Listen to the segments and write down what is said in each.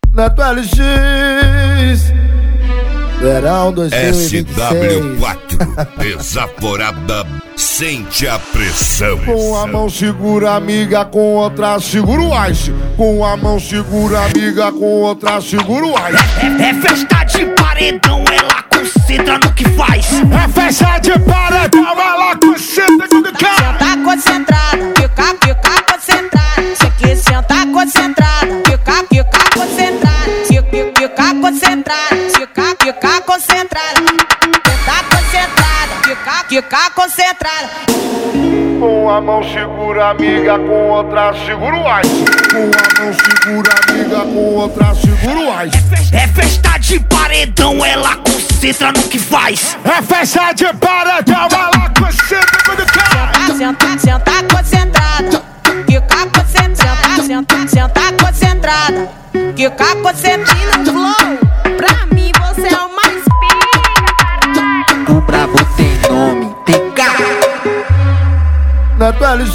Neto LX, verão 2026. SW4, desaforada, sente a pressão. Com a mão segura amiga, com outra segura o ice. Com a mão segura amiga, com outra segura o ice. É festa de paredão, ela concentra no que faz. É festa de paredão, ela concentra no que faz. Senta concentrada, fica concentrada. Se que senta concentrada, fica concentrada. Fica concentrada, fica concentrada. Senta concentrada, fica concentrada. Com a mão segura amiga, com outra segura o ice. Com a mão segura amiga, com outra segura o ice. É festa de paredão, ela concentra no que faz. É festa de paredão, ela concentra no que faz. Senta concentrada, fica concentrada. Senta concentrada, fica concentrada. Flow, pra mim você é o mais pica, caralho. O brabo tem nome, tem cara. Neto LX,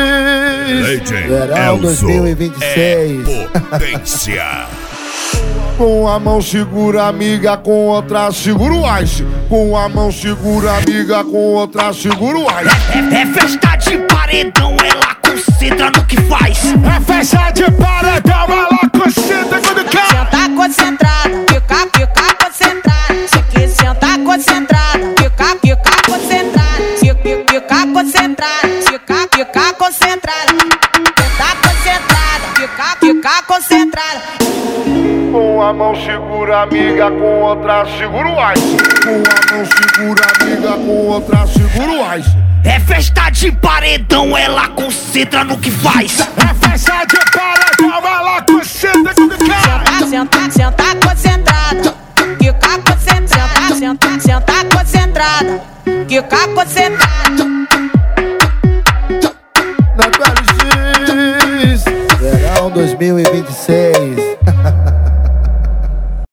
verão Elzo 2026. é potência. Com a mão segura amiga, com outra segura o ice. Com a mão segura amiga, com outra segura o ice. É festa de paredão, ela concentra no que faz. É festa de paredão, ela concentra no que faz. Senta concentrada, fica concentrada. Se que senta concentrada, fica concentrada. Fica concentrada, fica concentrada. Senta concentrada, fica concentrada. Com a mão segura amiga, com outra segura o ice. Com a mão segura amiga, com outra segura o ice. É festa de paredão, ela concentra no que faz. É festa de paredão, ela concentra no que faz. Senta concentrada, fica concentrada. Senta concentrada, fica concentrada. Neto LX, verão 2026.